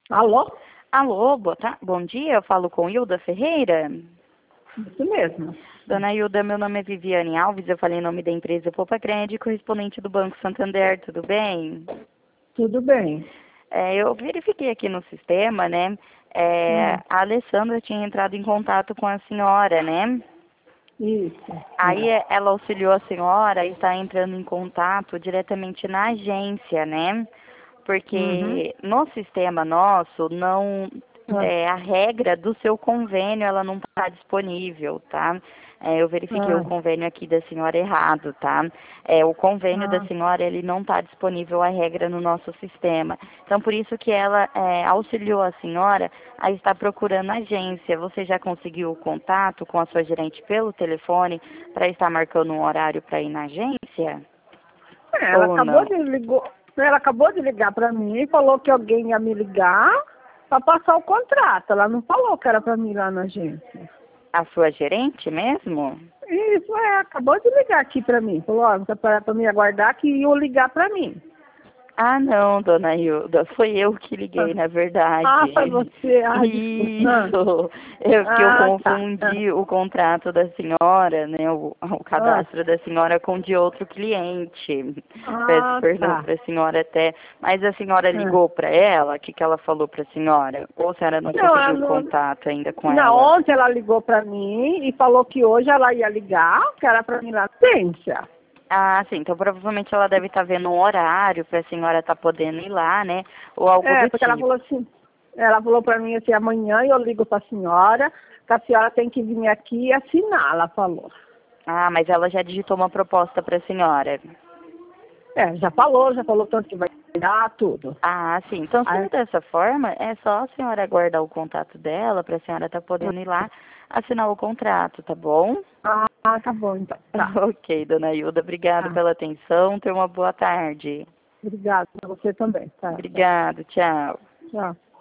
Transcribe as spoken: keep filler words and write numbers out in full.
Alô? Alô, boa ta- bom dia, eu falo com Hilda Ferreira. Isso mesmo. Dona Hilda, meu nome é Viviane Alves, eu falei em nome da empresa Poupa Crédito, correspondente do Banco Santander, tudo bem? Tudo bem. É, eu verifiquei aqui no sistema, né, é, Hum, a Alessandra tinha entrado em contato com a senhora, né? isso. Aí Hum. é, ela auxiliou a senhora e está entrando em contato diretamente na agência, né? Uhum. Porque no sistema nosso não Ah, é, a regra do seu convênio ela não está disponível, tá? É, eu verifiquei o ah, convênio aqui da senhora errado, tá? É, o convênio da ah. senhora ele não está disponível a regra no nosso sistema. Então por isso que ela é, auxiliou a senhora a estar procurando a agência. Você já conseguiu o contato com a sua gerente pelo telefone para estar marcando um horário para ir na agência? É, ela Ou acabou não? de ligou, ela acabou de ligar para mim e falou que alguém ia me ligar para passar o contrato. Ela não falou que era para mim ir lá na agência. A sua gerente mesmo? Isso, é, acabou de ligar aqui para mim. Falou, ó, para me aguardar que iam ligar para mim. Ah, não, dona Hilda, foi eu que Ah, liguei, na ah, foi verdade. você. Ah, desculpa. Isso, é porque eu Ah, tá. Ah, confundi o contrato da senhora, né, o, o ah, cadastro da senhora com o de outro cliente. Peço ah, perdão tá. para a senhora até, mas a senhora Ah. ligou para ela, o que que ela falou para a senhora? Ou a senhora não Não, ela conseguiu não. contato ainda com Na ela? ontem ela ligou para mim e falou que hoje ela ia ligar, que era para mim lá na agência. Ah, sim, então provavelmente ela deve estar vendo um horário para a senhora estar podendo ir lá, né, ou algo É, do porque ela tipo. falou assim, ela falou para mim assim, amanhã eu ligo para a senhora, que a senhora tem que vir aqui e assinar, ela falou. Ah, mas ela já digitou uma proposta para a senhora. É, já falou, já falou tanto que vai dar, tudo. Ah, sim. Então, Aí, sendo dessa forma, é só a senhora aguardar o contato dela para a senhora estar podendo ir lá assinar o contrato, tá bom? ah, tá bom, então. Tá. Ok, dona Hilda, obrigado Ah, pela atenção. Tenha uma boa tarde. obrigada, você também. Tá, tchau. Obrigado, tchau. Tchau.